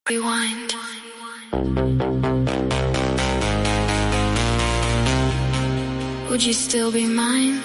Rewind. Would you still be mine?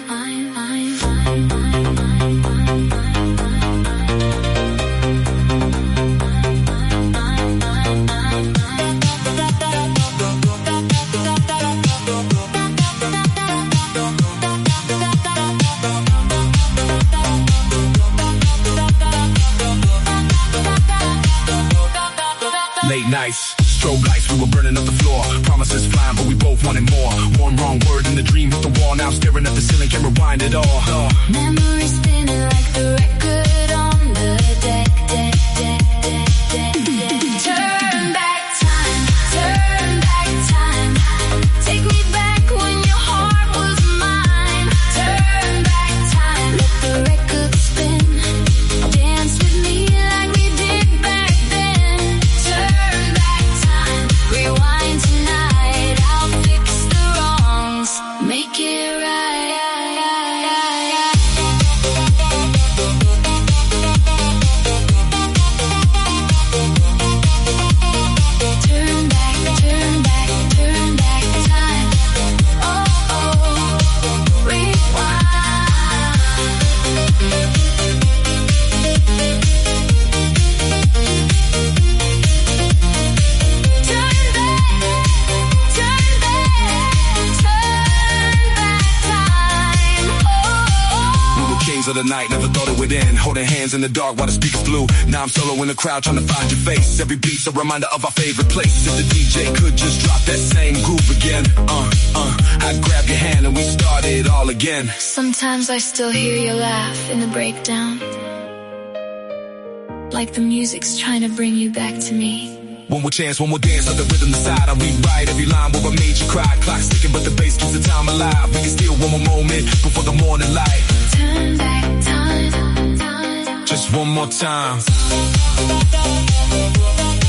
Late nights, strobe lights, we were burning up the floor. Promises flying, but we both wanted more. One wrong word and the dream hit the wall. Now I'm staring at the ceiling, can't rewind it all. Memories spinning like the record on the deck. Turn back time, turn back time. Take me back when your heart was mine. Turn back time, let the record spin. Dance with me like we did back then. Turn back time, rewind tonight. I'll fix the wrongs, make it right. Of the night, never thought it would end. Holding hands in the dark while the speakers blew. Now I'm solo in the crowd trying to find your face. Every beat's a reminder of our favorite place. If the DJ could just drop that same groove again, I'd grab your hand and we start it all again. Sometimes I still hear your laugh in the breakdown, like the music's trying to bring you back to me. One more chance, one more dance, let the rhythm decide. I'll rewrite every line where I made you cry. Clock's ticking, but the bass keeps the time alive. We can steal one more moment before the morning light. Turn back time. Just one more time.